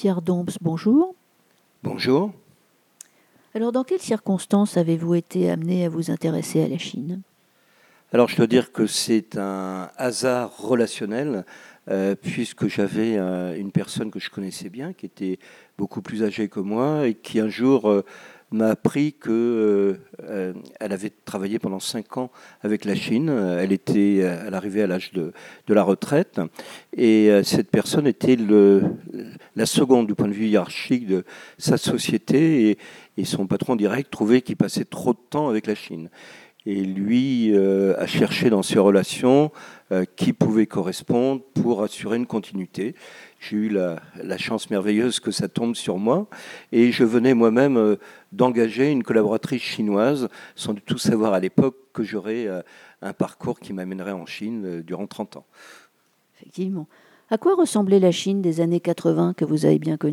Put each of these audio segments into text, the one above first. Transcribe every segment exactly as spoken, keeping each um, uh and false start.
Pierre Dombs, bonjour. Bonjour. Alors, dans quelles circonstances avez-vous été amené à vous intéresser à la Chine ? Alors, je dois dire que c'est un hasard relationnel, euh, puisque j'avais euh, une personne que je connaissais bien, qui était beaucoup plus âgée que moi, et qui un jour euh, m'a appris que euh, euh, elle avait travaillé pendant cinq ans avec la Chine. Elle était, elle arrivait à l'âge de, de la retraite, et euh, cette personne était le, la seconde du point de vue hiérarchique de sa société, et, et son patron direct trouvait qu'il passait trop de temps avec la Chine. Et lui euh, a cherché dans ses relations euh, qui pouvait correspondre pour assurer une continuité. J'ai eu la, la chance merveilleuse que ça tombe sur moi. Et je venais moi-même euh, d'engager une collaboratrice chinoise, sans du tout savoir à l'époque que j'aurais euh, un parcours qui m'amènerait en Chine euh, durant trente ans. Effectivement. À quoi ressemblait la Chine des années quatre-vingts que vous avez bien connue ?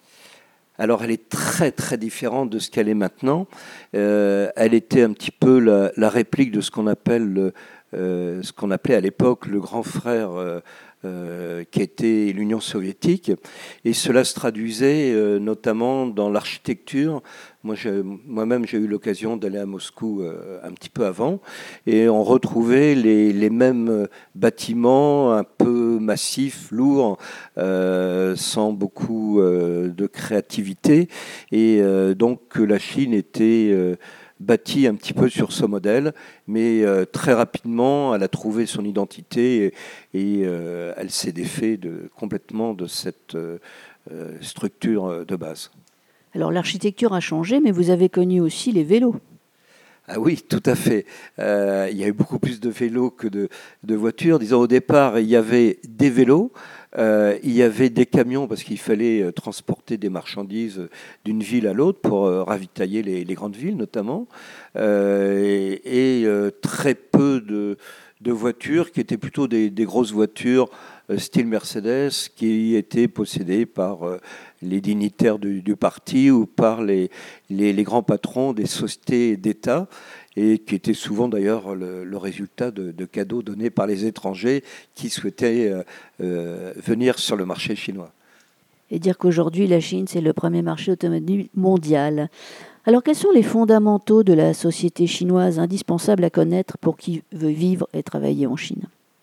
Alors, elle est très, très différente de ce qu'elle est maintenant. Euh, elle était un petit peu la, la réplique de ce qu'on appelle, le, euh, ce qu'on appelait à l'époque le grand frère euh, euh, qui était l'Union soviétique. Et cela se traduisait euh, notamment dans l'architecture. Moi, je, moi-même, j'ai eu l'occasion d'aller à Moscou euh, un petit peu avant. Et on retrouvait les, les mêmes bâtiments un peu massifs, lourds, euh, sans beaucoup euh, de créativité. Et euh, donc, la Chine était euh, bâtie un petit peu sur ce modèle, mais euh, très rapidement, elle a trouvé son identité et, et euh, elle s'est défait de, complètement de cette euh, structure de base. Alors, l'architecture a changé, mais vous avez connu aussi les vélos. Ah oui, tout à fait. Euh, il y a eu beaucoup plus de vélos que de, de voitures. Disons, au départ, il y avait des vélos, euh, il y avait des camions parce qu'il fallait transporter des marchandises d'une ville à l'autre pour euh, ravitailler les, les grandes villes, notamment. Euh, et et euh, très peu de, de voitures qui étaient plutôt des, des grosses voitures euh, style Mercedes qui étaient possédées par euh, les dignitaires du, du parti ou par les, les, les grands patrons des sociétés d'État, et qui étaient souvent d'ailleurs le, le résultat de, de cadeaux donnés par les étrangers qui souhaitaient euh, euh, venir sur le marché chinois. Et dire qu'aujourd'hui, la Chine, c'est le premier marché automobile mondial. Alors, quels sont les fondamentaux de la société chinoise indispensables à connaître pour qui veut vivre et travailler en Chine ?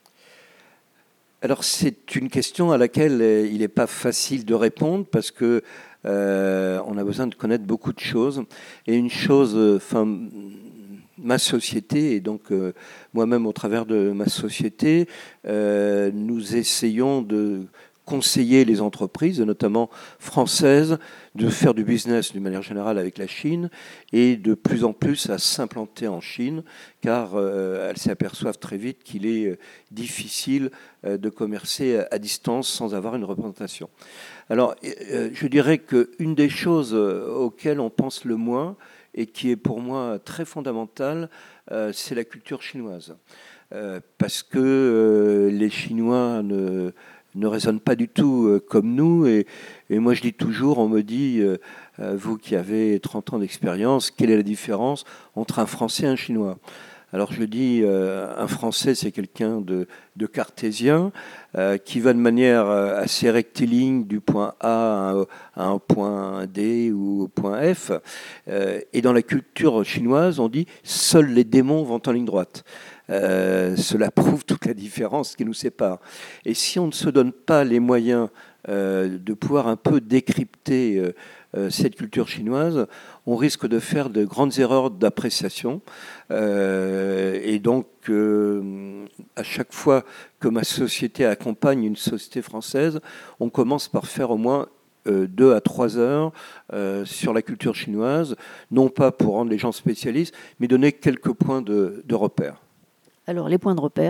Alors, c'est une question à laquelle il n'est pas facile de répondre parce que euh, on a besoin de connaître beaucoup de choses. Et une chose, enfin, ma société, et donc euh, moi-même au travers de ma société, euh, nous essayons de conseiller les entreprises, notamment françaises, de faire du business d'une manière générale avec la Chine et de plus en plus à s'implanter en Chine, car euh, elles s'aperçoivent très vite qu'il est euh, difficile euh, de commercer à distance sans avoir une représentation. Alors, euh, je dirais qu'une des choses auxquelles on pense le moins et qui est pour moi très fondamentale, euh, c'est la culture chinoise. Euh, parce que euh, les Chinois ne ne raisonnent pas du tout euh, comme nous. Et, et moi, je dis toujours, on me dit, euh, vous qui avez trente ans d'expérience, quelle est la différence entre un Français et un Chinois ? Alors je dis, euh, un Français, c'est quelqu'un de, de cartésien, euh, qui va de manière assez rectiligne du point A à un, à un point D ou au point F. Euh, et dans la culture chinoise, on dit, seuls les démons vont en ligne droite. Euh, cela prouve toute la différence qui nous sépare. Et si on ne se donne pas les moyens euh, de pouvoir un peu décrypter euh, euh, cette culture chinoise, on risque de faire de grandes erreurs d'appréciation. Euh, et donc, euh, à chaque fois que ma société accompagne une société française, on commence par faire au moins Euh, deux à trois heures euh, sur la culture chinoise, non pas pour rendre les gens spécialistes, mais donner quelques points de, de repère. Alors, les points de repère ?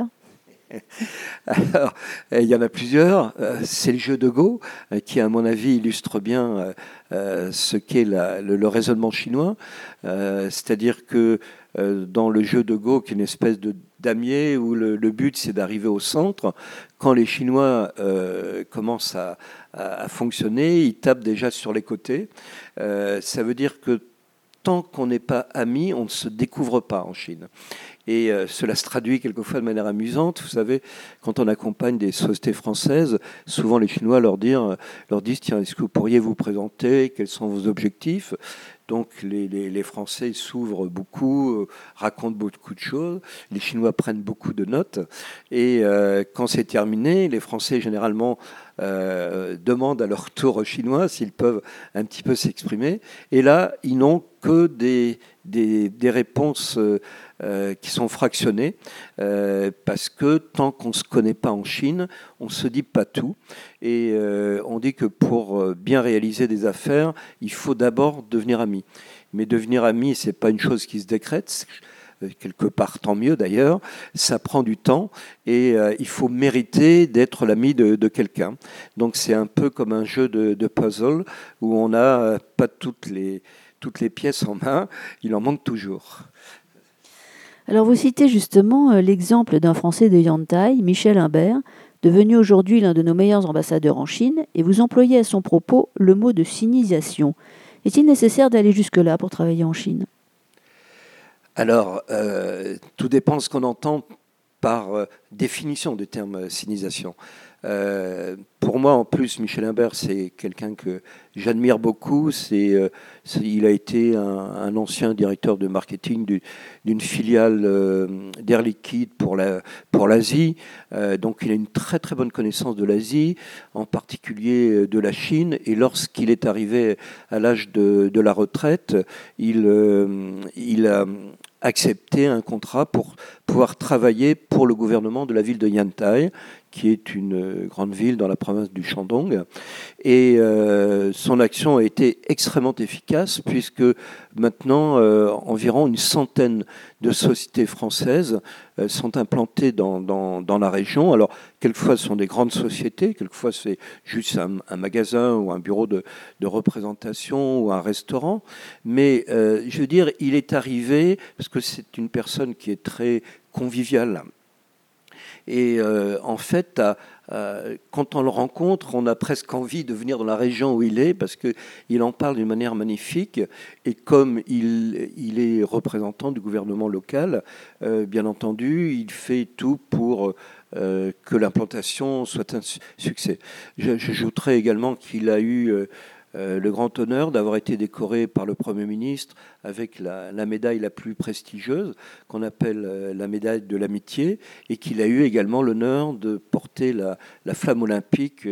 Alors, il y en a plusieurs. C'est le jeu de Go, qui, à mon avis, illustre bien ce qu'est la, le, le raisonnement chinois. C'est-à-dire que dans le jeu de Go, qui est une espèce de damier, où le, le but, c'est d'arriver au centre, quand les Chinois euh, commencent à, à, à fonctionner, ils tapent déjà sur les côtés. Euh, ça veut dire que tant qu'on n'est pas amis, on ne se découvre pas en Chine. Et euh, cela se traduit quelquefois de manière amusante. Vous savez, quand on accompagne des sociétés françaises, souvent les Chinois leur, dire, leur disent, tiens, est-ce que vous pourriez vous présenter? Quels sont vos objectifs? Donc les, les, les Français s'ouvrent beaucoup, euh, racontent beaucoup de choses. Les Chinois prennent beaucoup de notes. Et euh, quand c'est terminé, les Français généralement euh, demandent à leur tour aux Chinois s'ils peuvent un petit peu s'exprimer. Et là, ils n'ont que des, des, des réponses euh, euh, qui sont fractionnées, euh, parce que tant qu'on ne se connaît pas en Chine, on ne se dit pas tout. Et euh, on dit que pour bien réaliser des affaires, il faut d'abord devenir ami. Mais devenir ami, ce n'est pas une chose qui se décrète. Quelque part, tant mieux d'ailleurs, ça prend du temps et euh, il faut mériter d'être l'ami de, de quelqu'un. Donc c'est un peu comme un jeu de, de puzzle où on n'a euh, pas toutes les, toutes les pièces en main, il en manque toujours. Alors vous citez justement euh, l'exemple d'un Français de Yantai, Michel Imbert, devenu aujourd'hui l'un de nos meilleurs ambassadeurs en Chine, et vous employez à son propos le mot de sinisation. Est-il nécessaire d'aller jusque-là pour travailler en Chine ? Alors, euh, tout dépend de ce qu'on entend par euh, définition du terme sinisation. Euh, pour moi, en plus, Michel Imbert, c'est quelqu'un que j'admire beaucoup. C'est, euh, c'est, il a été un, un ancien directeur de marketing du, d'une filiale euh, d'Air Liquide pour, la, pour l'Asie. Euh, donc, il a une très très bonne connaissance de l'Asie, en particulier de la Chine. Et lorsqu'il est arrivé à l'âge de, de la retraite, il, euh, il a accepté un contrat pour pouvoir travailler pour le gouvernement de la ville de Yantai, qui est une grande ville dans la province du Shandong. Et euh, son action a été extrêmement efficace, puisque maintenant, euh, environ une centaine de sociétés françaises euh, sont implantées dans, dans, dans la région. Alors, quelquefois, ce sont des grandes sociétés, quelquefois, c'est juste un, un magasin ou un bureau de, de représentation ou un restaurant. Mais, euh, je veux dire, il est arrivé, parce que c'est une personne qui est très conviviale. Et euh, en fait, à, à, quand on le rencontre, on a presque envie de venir dans la région où il est, parce qu'il en parle d'une manière magnifique. Et comme il, il est représentant du gouvernement local, euh, bien entendu, il fait tout pour euh, que l'implantation soit un succès. J'ajouterais également qu'il a eu euh, Euh, le grand honneur d'avoir été décoré par le Premier ministre avec la, la médaille la plus prestigieuse, qu'on appelle euh, la médaille de l'amitié, et qu'il a eu également l'honneur de porter la, la flamme olympique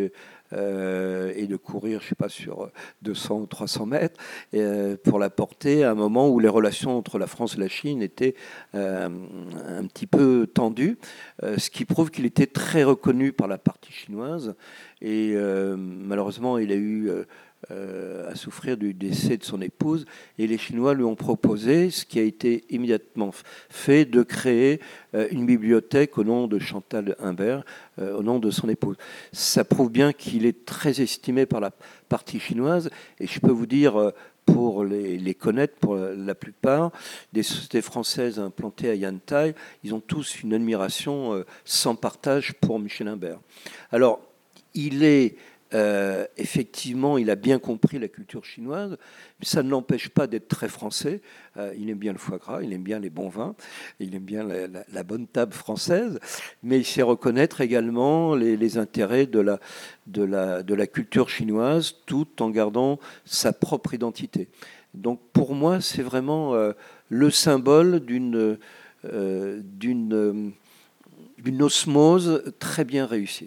euh, et de courir, je ne sais pas, sur deux cents ou trois cents mètres, euh, pour la porter à un moment où les relations entre la France et la Chine étaient euh, un petit peu tendues, euh, ce qui prouve qu'il était très reconnu par la partie chinoise. Et euh, malheureusement, il a eu... Euh, Euh, à souffrir du décès de son épouse, et les Chinois lui ont proposé, ce qui a été immédiatement fait, de créer euh, une bibliothèque au nom de Chantal Imbert, euh, au nom de son épouse. Ça prouve bien qu'il est très estimé par la partie chinoise, et je peux vous dire, euh, pour les, les connaître, pour la plupart, des sociétés françaises implantées à Yantai, ils ont tous une admiration euh, sans partage pour Michel Imbert. Alors, il est Euh, effectivement, il a bien compris la culture chinoise, mais ça ne l'empêche pas d'être très français. Euh, il aime bien le foie gras, il aime bien les bons vins, il aime bien la, la, la bonne table française, mais il sait reconnaître également les, les intérêts de la, de, la, de la culture chinoise, tout en gardant sa propre identité. Donc pour moi, c'est vraiment euh, le symbole d'une, euh, d'une, euh, d'une osmose très bien réussie.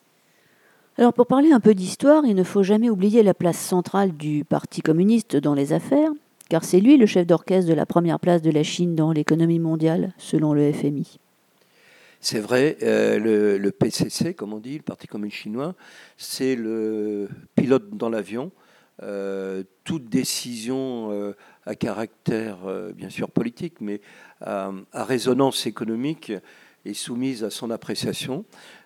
Alors pour parler un peu d'histoire, il ne faut jamais oublier la place centrale du Parti communiste dans les affaires, car c'est lui le chef d'orchestre de la première place de la Chine dans l'économie mondiale, selon le F M I. C'est vrai, euh, le, le P C C, comme on dit, le Parti communiste chinois, c'est le pilote dans l'avion. Euh, toute décision euh, à caractère, euh, bien sûr, politique, mais à, à résonance économique est soumise à son appréciation.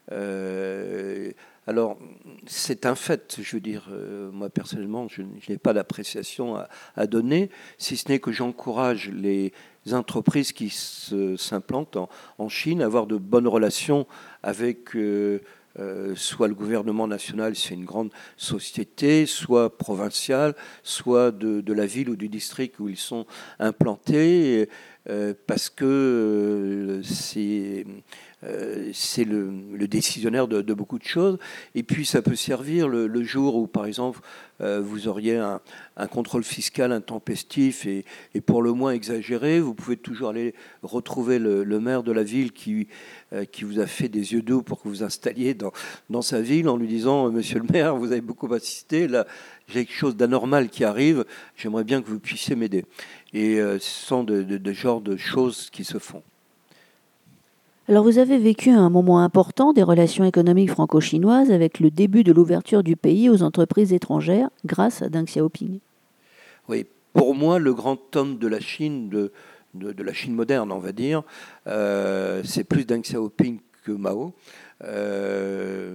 Euh, alors, c'est un fait, je veux dire, euh, moi personnellement, je, je n'ai pas d'appréciation à, à donner, si ce n'est que j'encourage les entreprises qui se, s'implantent en, en Chine à avoir de bonnes relations avec euh, euh, soit le gouvernement national, c'est une grande société, soit provinciale, soit de, de la ville ou du district où ils sont implantés, euh, parce que euh, c'est... Euh, c'est le, le décisionnaire de, de beaucoup de choses. Et puis ça peut servir le, le jour où, par exemple, euh, vous auriez un, un contrôle fiscal intempestif et, et pour le moins exagéré. Vous pouvez toujours aller retrouver le, le maire de la ville qui, euh, qui vous a fait des yeux doux pour que vous installiez dans, dans sa ville en lui disant « Monsieur le maire, vous avez beaucoup assisté, là j'ai quelque chose d'anormal qui arrive, j'aimerais bien que vous puissiez m'aider ». Et euh, ce sont de, de, de genre de choses qui se font. Alors vous avez vécu un moment important des relations économiques franco-chinoises avec le début de l'ouverture du pays aux entreprises étrangères grâce à Deng Xiaoping. Oui, pour moi, le grand homme de la Chine, de, de, de la Chine moderne, on va dire, euh, c'est plus Deng Xiaoping que Mao. Euh,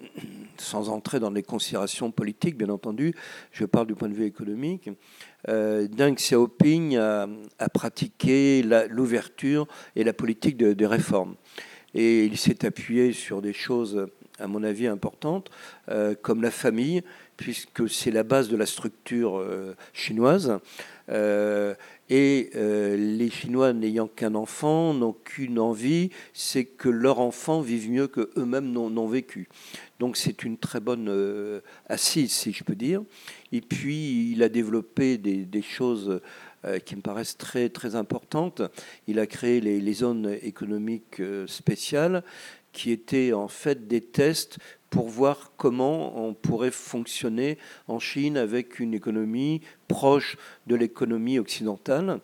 sans entrer dans les considérations politiques, bien entendu, je parle du point de vue économique. Euh, Deng Xiaoping a, a pratiqué la, l'ouverture et la politique de, de réforme. Et il s'est appuyé sur des choses, à mon avis, importantes, euh, comme la famille, puisque c'est la base de la structure euh, chinoise. Euh, et euh, les Chinois n'ayant qu'un enfant n'ont qu'une envie, c'est que leur enfant vive mieux qu'eux-mêmes n'ont, n'ont vécu. Donc c'est une très bonne euh, assise, si je peux dire. Et puis il a développé des, des choses euh, qui me paraissent très, très importantes. Il a créé les, les zones économiques euh, spéciales, qui étaient en fait des tests pour voir comment on pourrait fonctionner en Chine avec une économie proche de l'économie occidentale.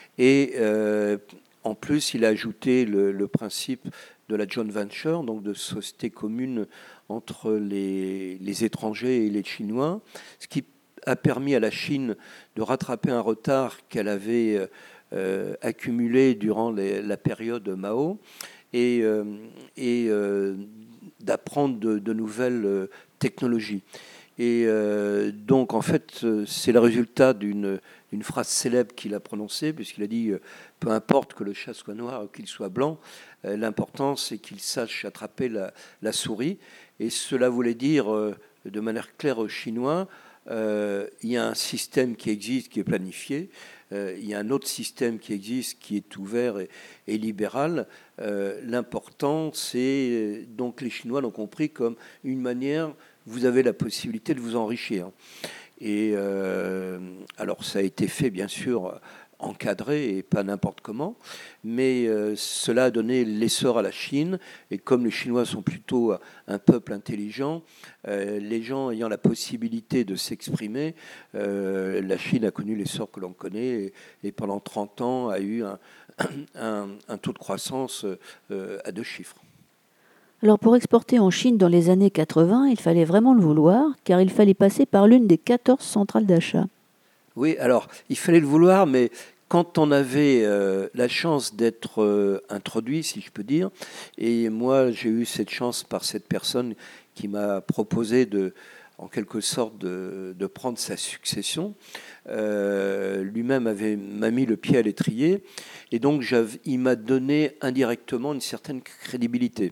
Et euh, en plus, il a ajouté le, le principe de la joint venture, donc de société commune entre les, les étrangers et les Chinois, ce qui a permis à la Chine de rattraper un retard qu'elle avait euh, accumulé durant les, la période Mao et, euh, et euh, d'apprendre de, de nouvelles euh, technologies. Et euh, donc, en fait, c'est le résultat d'une, d'une phrase célèbre qu'il a prononcée, puisqu'il a dit euh, « Peu importe que le chat soit noir ou qu'il soit blanc, euh, l'important, c'est qu'il sache attraper la, la souris. » Et cela voulait dire, euh, de manière claire aux Chinois, euh, il y a un système qui existe, qui est planifié. Euh, il y a un autre système qui existe, qui est ouvert et, et libéral. Euh, l'important, c'est... Donc, les Chinois l'ont compris comme une manière... Vous avez la possibilité de vous enrichir. Et euh, alors, ça a été fait, bien sûr, encadré et pas n'importe comment, mais euh, cela a donné l'essor à la Chine. Et comme les Chinois sont plutôt un peuple intelligent, euh, les gens ayant la possibilité de s'exprimer, euh, la Chine a connu l'essor que l'on connaît et, et pendant trente ans a eu un, un, un taux de croissance euh, à deux chiffres. Alors pour exporter en Chine dans les années quatre-vingts, il fallait vraiment le vouloir, car il fallait passer par l'une des quatorze centrales d'achat. Oui, alors il fallait le vouloir, mais quand on avait euh, la chance d'être euh, introduit, si je peux dire, et moi j'ai eu cette chance par cette personne qui m'a proposé de, en quelque sorte, de, de prendre sa succession. Euh, lui-même avait, m'a mis le pied à l'étrier, et donc il m'a donné indirectement une certaine crédibilité.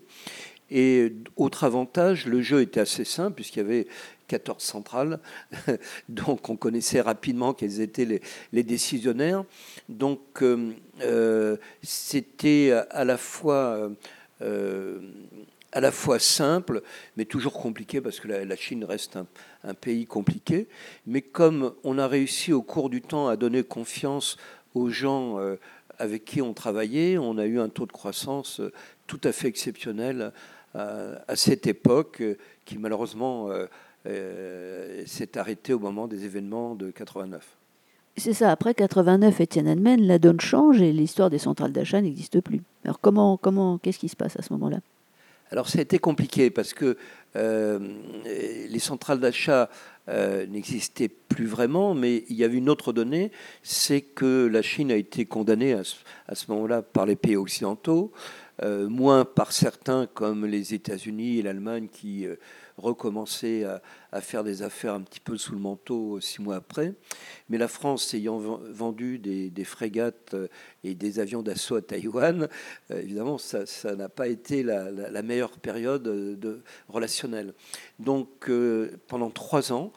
Et autre avantage, le jeu était assez simple puisqu'il y avait quatorze centrales, donc on connaissait rapidement quels étaient les, les décisionnaires. Donc euh, c'était à la fois euh, à la fois simple, mais toujours compliqué parce que la, la Chine reste un, un pays compliqué. Mais comme on a réussi au cours du temps à donner confiance aux gens euh, avec qui on travaillait, on a eu un taux de croissance tout à fait exceptionnel à cette époque qui malheureusement euh, euh, s'est arrêtée au moment des événements de quatre-vingt-neuf. C'est ça, après quatre-vingt-neuf et Tiananmen, la donne change et l'histoire des centrales d'achat n'existe plus. Alors comment, comment, qu'est-ce qui se passe à ce moment-là ? Alors ça a été compliqué parce que euh, les centrales d'achat euh, n'existaient plus vraiment, mais il y avait une autre donnée, c'est que la Chine a été condamnée à ce, à ce moment-là par les pays occidentaux, Euh, moins par certains comme les États-Unis et l'Allemagne qui euh, recommençaient à, à faire des affaires un petit peu sous le manteau six mois après. Mais la France ayant vendu des, des frégates et des avions d'assaut à Taïwan, évidemment, ça, ça n'a pas été la, la, la meilleure période de, relationnelle. Donc, euh, pendant trois ans,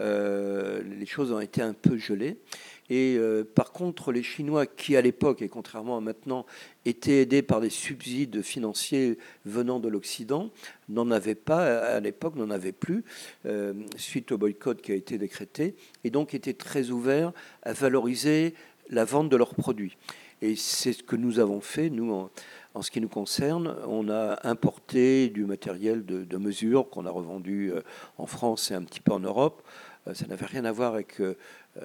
euh, les choses ont été un peu gelées. Et euh, par contre, les Chinois qui, à l'époque, et contrairement à maintenant, étaient aidés par des subsides financiers venant de l'Occident, n'en avaient pas, à l'époque, n'en avaient plus, euh, suite au boycott qui a été décrété, et donc étaient très ouverts à valoriser la vente de leurs produits. Et c'est ce que nous avons fait, nous, en, en ce qui nous concerne. On a importé du matériel de, de mesure qu'on a revendu en France et un petit peu en Europe. Ça n'avait rien à voir avec euh,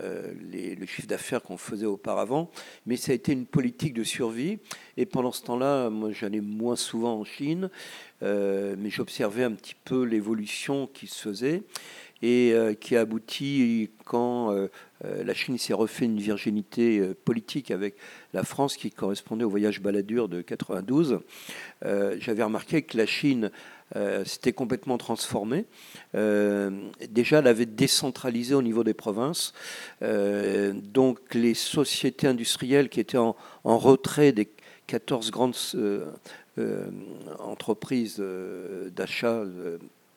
les, le chiffre d'affaires qu'on faisait auparavant, mais ça a été une politique de survie. Et pendant ce temps-là, moi j'allais moins souvent en Chine, euh, mais j'observais un petit peu l'évolution qui se faisait et euh, qui a abouti quand euh, la Chine s'est refait une virginité euh, politique avec la France qui correspondait au voyage Balladur de quatre-vingt-douze. Euh, j'avais remarqué que la Chine Euh, s'était complètement transformée. Euh, déjà, elle avait décentralisé au niveau des provinces. Euh, donc, les sociétés industrielles qui étaient en, en retrait des quatorze grandes euh, euh, entreprises euh, d'achat, euh,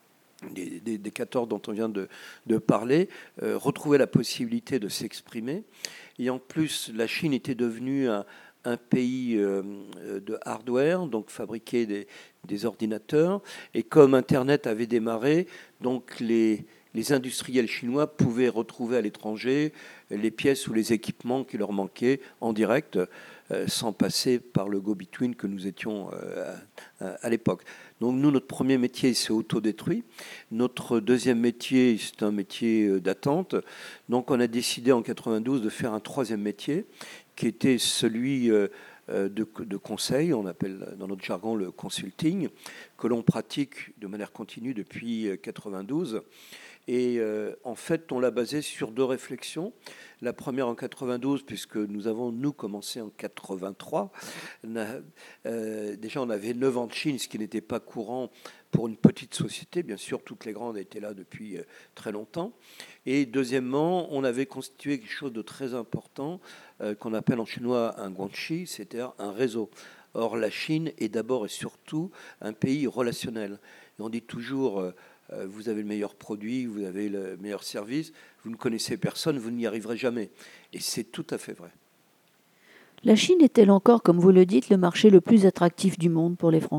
des, des, des quatorze dont on vient de, de parler, euh, retrouvaient la possibilité de s'exprimer. Et en plus, la Chine était devenue un, un pays euh, de hardware, donc fabriquer des, des ordinateurs. Et comme Internet avait démarré, donc les, les industriels chinois pouvaient retrouver à l'étranger les pièces ou les équipements qui leur manquaient en direct, euh, sans passer par le go-between que nous étions euh, à, à l'époque. Donc nous, notre premier métier, c'est autodétruit. Notre deuxième métier, c'est un métier d'attente. Donc on a décidé en quatre-vingt-douze de faire un troisième métier, qui était celui de, de conseil, on appelle dans notre jargon le consulting, que l'on pratique de manière continue depuis quatre-vingt-douze. Et euh, en fait, on l'a basé sur deux réflexions. La première en quatre-vingt-douze, puisque nous avons, nous, commencé en quatre-vingt-trois. On a, euh, déjà, on avait neuf ans de Chine, ce qui n'était pas courant pour une petite société. Bien sûr, toutes les grandes étaient là depuis euh, très longtemps. Et deuxièmement, on avait constitué quelque chose de très important, euh, qu'on appelle en chinois un guanxi, c'est-à-dire un réseau. Or, la Chine est d'abord et surtout un pays relationnel. Et on dit toujours... Euh, vous avez le meilleur produit, vous avez le meilleur service, vous ne connaissez personne, vous n'y arriverez jamais. Et c'est tout à fait vrai. La Chine est-elle encore, comme vous le dites, le marché le plus attractif du monde pour les Français ?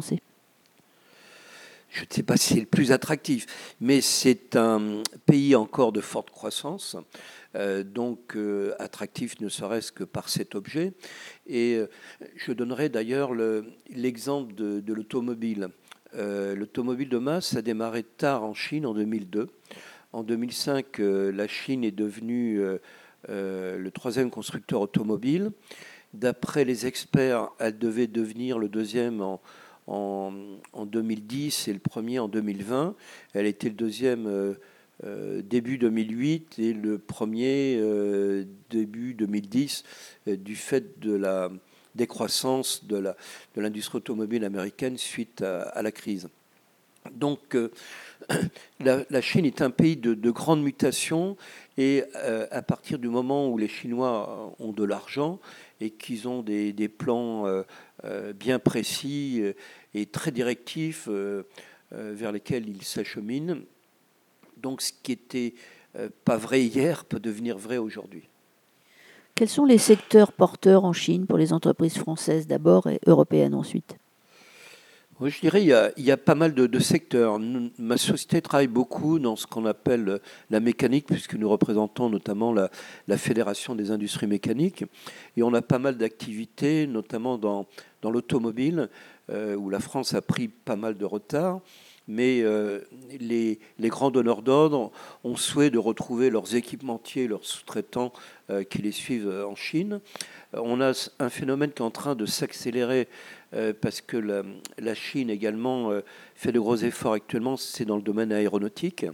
Je ne sais pas si c'est le plus attractif, mais c'est un pays encore de forte croissance, euh, donc euh, attractif ne serait-ce que par cet objet. Et euh, je donnerai d'ailleurs le, l'exemple de, de l'automobile. Euh, l'automobile de masse a démarré tard en Chine en deux mille deux. En deux mille cinq, euh, la Chine est devenue euh, euh, le troisième constructeur automobile. D'après les experts, elle devait devenir le deuxième en, en, en deux mille dix et le premier en deux mille vingt. Elle était le deuxième euh, euh, début deux mille huit et le premier euh, début deux mille dix euh, du fait de la décroissance de, la, de l'industrie automobile américaine suite à, à la crise. Donc euh, la, la Chine est un pays de, de grande mutation et euh, à partir du moment où les Chinois ont de l'argent et qu'ils ont des, des plans euh, euh, bien précis et très directifs euh, euh, vers lesquels ils s'acheminent, donc ce qui n'était euh, pas vrai hier peut devenir vrai aujourd'hui. Quels sont les secteurs porteurs en Chine pour les entreprises françaises d'abord et européennes ensuite ? Oui, je dirais qu'il y a, il y a pas mal de, de secteurs. Nous, ma société travaille beaucoup dans ce qu'on appelle la mécanique, puisque nous représentons notamment la, la Fédération des industries mécaniques. Et on a pas mal d'activités, notamment dans, dans l'automobile, euh, où la France a pris pas mal de retard. Mais euh, les, les grands donneurs d'ordre ont souhait de retrouver leurs équipementiers, leurs sous-traitants euh, qui les suivent en Chine. On a un phénomène qui est en train de s'accélérer euh, parce que la, la Chine également euh, fait de gros efforts actuellement, c'est dans le domaine aéronautique.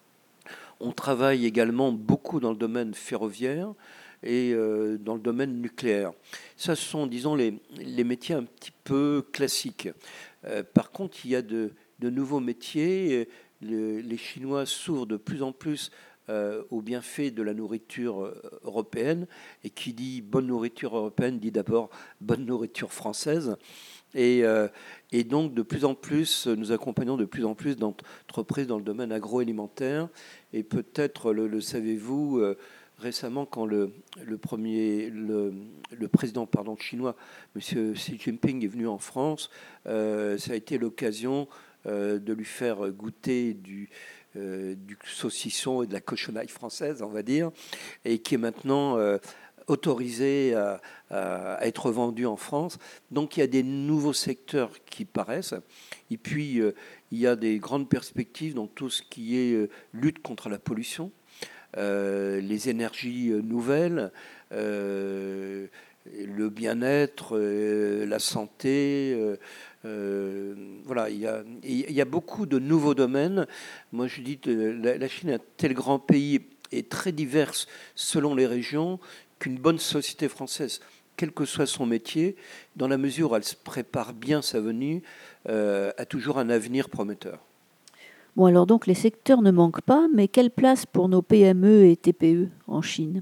On travaille également beaucoup dans le domaine ferroviaire et euh, dans le domaine nucléaire. Ça, ce sont, disons, les, les métiers un petit peu classiques. Euh, par contre, il y a de, de nouveaux métiers le, les Chinois s'ouvrent de plus en plus euh, aux bienfaits de la nourriture européenne. Et qui dit bonne nourriture européenne dit d'abord bonne nourriture française. Et, euh, et donc, de plus en plus, nous accompagnons de plus en plus d'entreprises dans le domaine agroalimentaire. Et peut-être, le, le savez-vous, euh, récemment, quand le, le, premier, le, le président pardon, chinois, M. Xi Jinping, est venu en France, euh, ça a été l'occasion euh, de lui faire goûter du, euh, du saucisson et de la cochonaille française, on va dire, et qui est maintenant... Euh, autorisé à, à être vendu en France. Donc il y a des nouveaux secteurs qui paraissent. Et puis euh, il y a des grandes perspectives dans tout ce qui est euh, lutte contre la pollution, euh, les énergies nouvelles, euh, le bien-être, euh, la santé. Euh, euh, voilà, il y, a, il y a beaucoup de nouveaux domaines. Moi je dis que la, la Chine est un tel grand pays et très diverse selon les régions, qu'une bonne société française, quel que soit son métier, dans la mesure où elle se prépare bien sa venue, euh, a toujours un avenir prometteur. Bon, alors donc les secteurs ne manquent pas, mais quelle place pour nos P M E et T P E en Chine?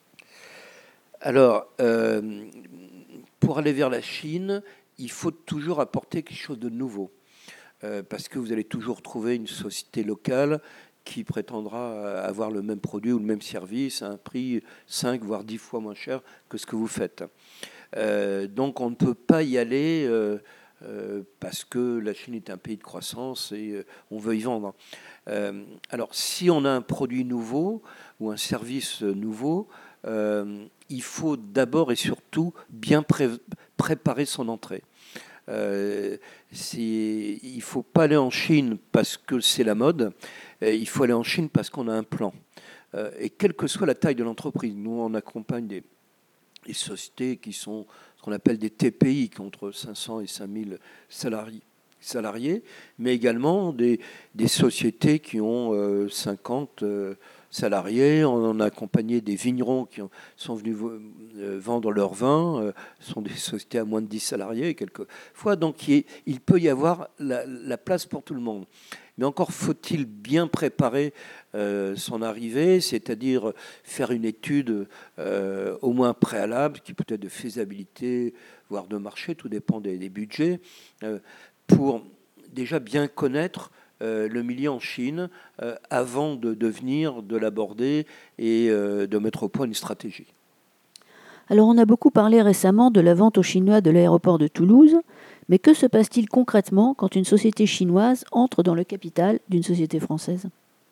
Alors, euh, pour aller vers la Chine, il faut toujours apporter quelque chose de nouveau, euh, parce que vous allez toujours trouver une société locale qui prétendra avoir le même produit ou le même service à un prix cinq voire dix fois moins cher que ce que vous faites. Euh, donc on ne peut pas y aller euh, euh, parce que la Chine est un pays de croissance et euh, on veut y vendre. Euh, alors si on a un produit nouveau ou un service nouveau, euh, il faut d'abord et surtout bien pré- préparer son entrée. Euh, il ne faut pas aller en Chine parce que c'est la mode, il faut aller en Chine parce qu'on a un plan. Euh, et quelle que soit la taille de l'entreprise, nous on accompagne des, des sociétés qui sont ce qu'on appelle des T P I, qui ont entre cinq cents et cinq mille salariés, salariés mais également des, des sociétés qui ont euh, cinquante euh, salariés. On a accompagné des vignerons qui ont, sont venus euh, vendre leur vin, euh, ce sont des sociétés à moins de dix salariés quelquefois. Donc il, il peut y avoir la, la place pour tout le monde. Mais encore faut-il bien préparer euh, son arrivée, c'est-à-dire faire une étude euh, au moins préalable, qui peut être de faisabilité, voire de marché, tout dépend des, des budgets, euh, pour déjà bien connaître euh, le milieu en Chine euh, avant de, de venir, de l'aborder et euh, de mettre au point une stratégie. Alors on a beaucoup parlé récemment de la vente aux Chinois de l'aéroport de Toulouse, mais que se passe-t-il concrètement quand une société chinoise entre dans le capital d'une société française?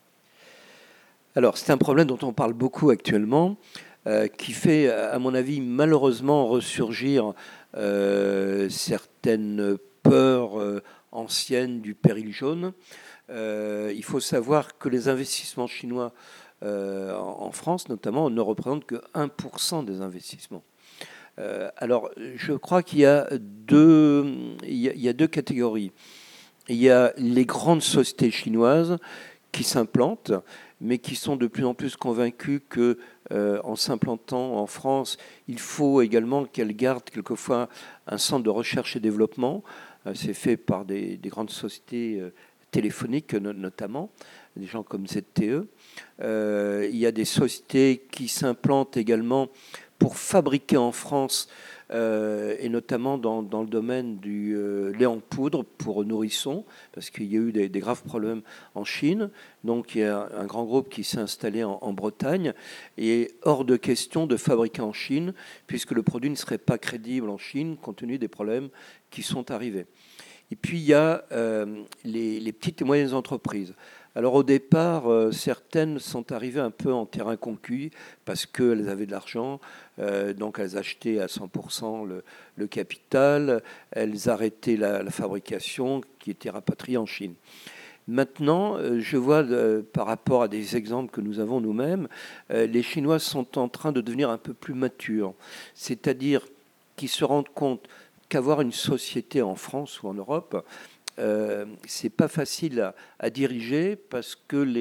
Alors c'est un problème dont on parle beaucoup actuellement, euh, qui fait, à mon avis, malheureusement ressurgir euh, certaines peurs euh, anciennes du péril jaune. Euh, il faut savoir que les investissements chinois euh, en France, notamment, ne représentent que un pour cent des investissements. Euh, alors, je crois qu'il y a deux, il y a, il y a deux catégories. Il y a les grandes sociétés chinoises qui s'implantent, mais qui sont de plus en plus convaincus que, euh, en s'implantant en France, il faut également qu'elles gardent quelquefois un centre de recherche et développement. Euh, c'est fait par des, des grandes sociétés euh, téléphoniques notamment, des gens comme Z T E. Euh, il y a des sociétés qui s'implantent également pour fabriquer en France, euh, et notamment dans, dans le domaine du euh, lait en poudre pour nourrissons, parce qu'il y a eu des, des graves problèmes en Chine. Donc il y a un grand groupe qui s'est installé en, en Bretagne, et hors de question de fabriquer en Chine, puisque le produit ne serait pas crédible en Chine, compte tenu des problèmes qui sont arrivés. Et puis il y a euh, les, les petites et moyennes entreprises. Alors au départ, euh, certaines sont arrivées un peu en terrain conquis parce qu'elles avaient de l'argent, euh, donc elles achetaient à cent pour cent le, le capital, elles arrêtaient la, la fabrication qui était rapatriée en Chine. Maintenant, euh, je vois euh, par rapport à des exemples que nous avons nous-mêmes, euh, les Chinois sont en train de devenir un peu plus matures, c'est-à-dire qu'ils se rendent compte qu'avoir une société en France ou en Europe, Euh, c'est pas facile à, à diriger parce que les,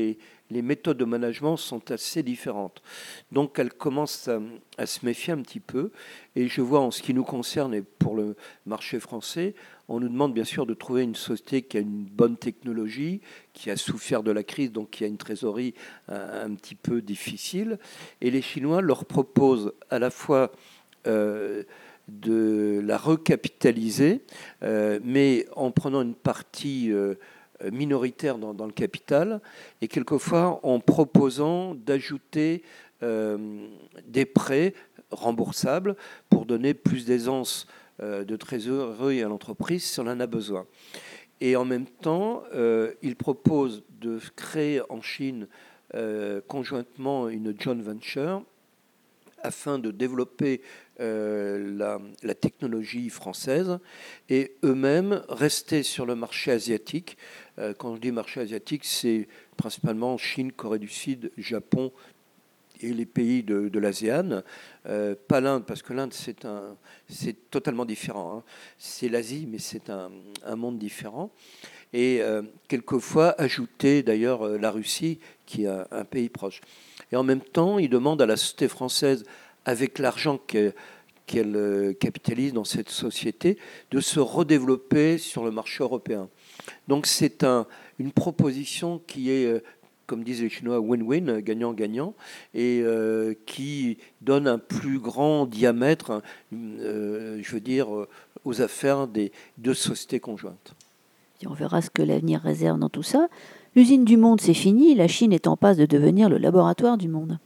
les méthodes de management sont assez différentes. Donc elle commence à, à se méfier un petit peu. Et je vois en ce qui nous concerne et pour le marché français, on nous demande bien sûr de trouver une société qui a une bonne technologie, qui a souffert de la crise, donc qui a une trésorerie un, un petit peu difficile. Et les Chinois leur proposent à la fois euh, de la recapitaliser, euh, mais en prenant une partie euh, minoritaire dans, dans le capital, et quelquefois en proposant d'ajouter euh, des prêts remboursables pour donner plus d'aisance euh, de trésorerie à l'entreprise si on en a besoin. Et en même temps, euh, il propose de créer en Chine euh, conjointement une joint venture afin de développer euh, la, la technologie française et eux-mêmes rester sur le marché asiatique. Euh, quand je dis marché asiatique, c'est principalement Chine, Corée du Sud, Japon et les pays de, de l'ASEAN. Euh, pas l'Inde, parce que l'Inde, c'est, un, c'est totalement différent. Hein. C'est l'Asie, mais c'est un, un monde différent. Et euh, quelquefois ajouter d'ailleurs la Russie, qui est un, un pays proche. Et en même temps, il demande à la société française, avec l'argent qu'elle, qu'elle capitalise dans cette société, de se redévelopper sur le marché européen. Donc c'est un, une proposition qui est, comme disent les Chinois, win-win, gagnant-gagnant, et euh, qui donne un plus grand diamètre, euh, je veux dire, aux affaires des deux sociétés conjointes. Et on verra ce que l'avenir réserve dans tout ça. L'usine du monde, c'est fini. La Chine est en passe de devenir le laboratoire du monde.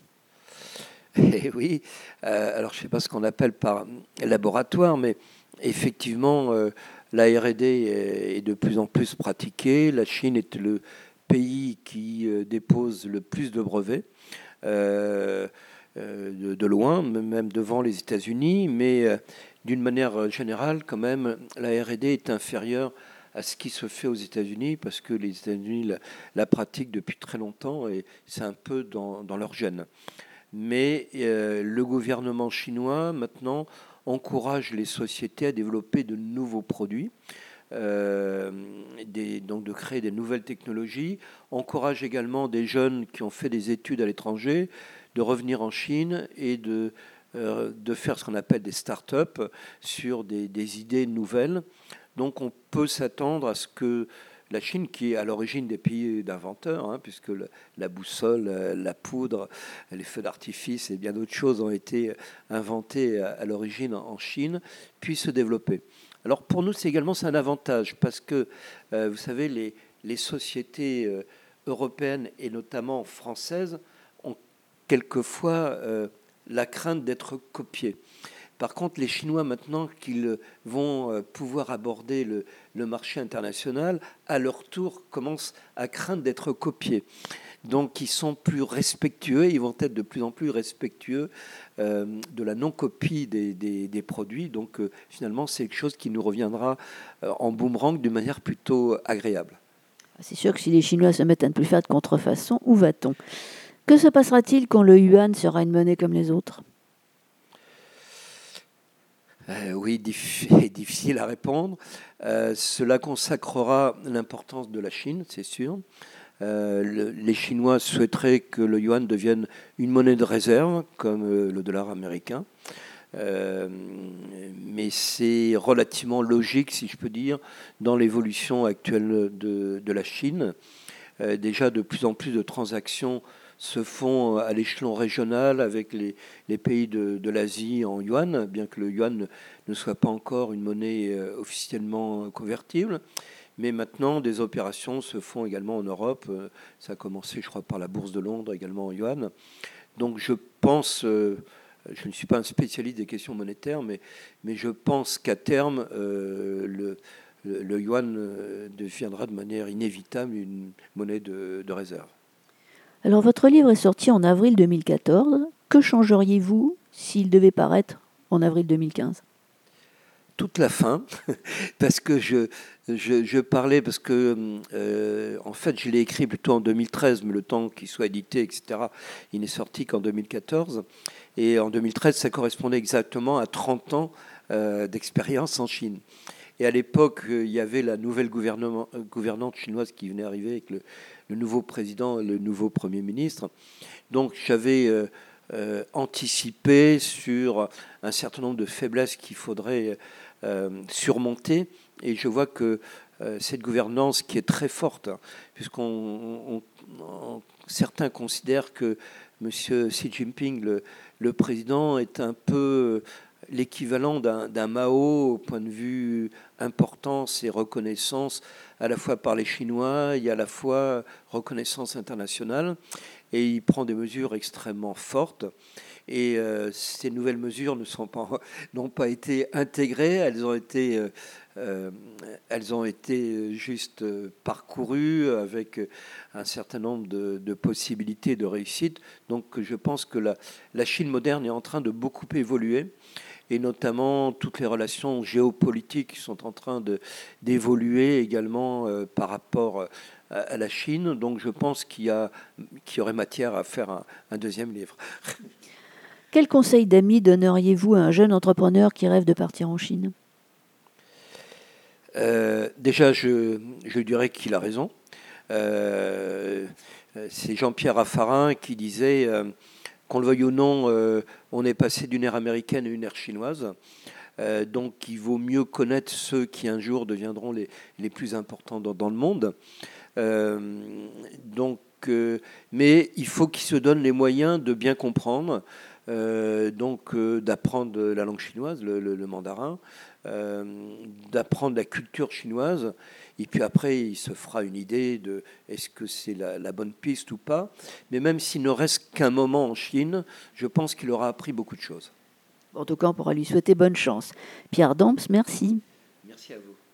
Et oui, euh, alors je ne sais pas ce qu'on appelle par laboratoire, mais effectivement, euh, la R et D est, est de plus en plus pratiquée. La Chine est le pays qui euh, dépose le plus de brevets, euh, euh, de, de loin, même devant les États-Unis, mais euh, d'une manière générale, quand même, la R et D est inférieure à ce qui se fait aux États-Unis, parce que les États-Unis la, la pratiquent depuis très longtemps et c'est un peu dans, dans leur gène. Mais euh, le gouvernement chinois, maintenant, encourage les sociétés à développer de nouveaux produits, euh, des, donc de créer des nouvelles technologies, encourage également des jeunes qui ont fait des études à l'étranger de revenir en Chine et de, euh, de faire ce qu'on appelle des start-up sur des, des idées nouvelles. Donc on peut s'attendre à ce que la Chine, qui est à l'origine des pays d'inventeurs, hein, puisque le, la boussole, la poudre, les feux d'artifice et bien d'autres choses ont été inventées à, à l'origine en Chine, puisse se développer. Alors pour nous, c'est également c'est un avantage, parce que, euh, vous savez, les, les sociétés euh, européennes et notamment françaises ont quelquefois euh, la crainte d'être copiées. Par contre, les Chinois, maintenant qu'ils vont pouvoir aborder le, le marché international, à leur tour, commencent à craindre d'être copiés. Donc, ils sont plus respectueux, ils vont être de plus en plus respectueux euh, de la non-copie des, des, des produits. Donc, euh, finalement, c'est quelque chose qui nous reviendra euh, en boomerang d'une manière plutôt agréable. C'est sûr que si les Chinois se mettent à ne plus faire de contrefaçon, où va-t-on ? Que se passera-t-il quand le yuan sera une monnaie comme les autres ? Euh, oui, diff- difficile à répondre. Euh, cela consacrera l'importance de la Chine, c'est sûr. Euh, le, les Chinois souhaiteraient que le yuan devienne une monnaie de réserve, comme euh, le dollar américain. Euh, mais c'est relativement logique, si je peux dire, dans l'évolution actuelle de, de la Chine. Euh, déjà, de plus en plus de transactions se font à l'échelon régional avec les, les pays de, de l'Asie en yuan, bien que le yuan ne, ne soit pas encore une monnaie euh, officiellement convertible. Mais maintenant, des opérations se font également en Europe. Euh, ça a commencé, je crois, par la Bourse de Londres, également en yuan. Donc je pense, euh, je ne suis pas un spécialiste des questions monétaires, mais, mais je pense qu'à terme, euh, le, le, le yuan euh, deviendra de manière inévitable une monnaie de, de réserve. Alors, votre livre est sorti en avril deux mille quatorze. Que changeriez-vous s'il devait paraître en avril deux mille quinze ? Toute la fin, parce que je, je, je parlais, parce que euh, en fait je l'ai écrit plutôt en deux mille treize, mais le temps qu'il soit édité, et cetera, il n'est sorti qu'en deux mille quatorze. Et en deux mille treize, ça correspondait exactement à trente ans euh, d'expérience en Chine. Et à l'époque, il y avait la nouvelle gouvernante chinoise qui venait arriver avec le, le nouveau président et le nouveau Premier ministre. Donc j'avais euh, euh, anticipé sur un certain nombre de faiblesses qu'il faudrait euh, surmonter. Et je vois que euh, cette gouvernance qui est très forte, hein, puisqu'on on, on, certains considèrent que M. Xi Jinping, le, le président, est un peu l'équivalent d'un, d'un Mao au point de vue importance et reconnaissance, à la fois par les Chinois et à la fois reconnaissance internationale. Et il prend des mesures extrêmement fortes. Et euh, ces nouvelles mesures ne sont pas, n'ont pas été intégrées, elles ont été, euh, elles ont été juste parcourues avec un certain nombre de, de possibilités de réussite. Donc je pense que la, la Chine moderne est en train de beaucoup évoluer, et notamment toutes les relations géopolitiques sont en train de, d'évoluer également euh, par rapport à, à la Chine. Donc je pense qu'il y, a, qu'il y aurait matière à faire un, un deuxième livre. Quel conseil d'amis donneriez-vous à un jeune entrepreneur qui rêve de partir en Chine ? euh, Déjà, je, je dirais qu'il a raison. Euh, c'est Jean-Pierre Raffarin qui disait, euh, qu'on le veuille ou non, euh, on est passé d'une ère américaine à une ère chinoise. Euh, donc il vaut mieux connaître ceux qui un jour deviendront les, les plus importants dans, dans le monde. Euh, donc, euh, mais il faut qu'ils se donnent les moyens de bien comprendre. Euh, donc euh, d'apprendre la langue chinoise, le, le, le mandarin, euh, d'apprendre la culture chinoise, et puis après il se fera une idée de est-ce que c'est la, la bonne piste ou pas. Mais même s'il ne reste qu'un moment en Chine, je pense qu'il aura appris beaucoup de choses. En tout cas, on pourra lui souhaiter bonne chance. Pierre Damps, merci. Merci à vous.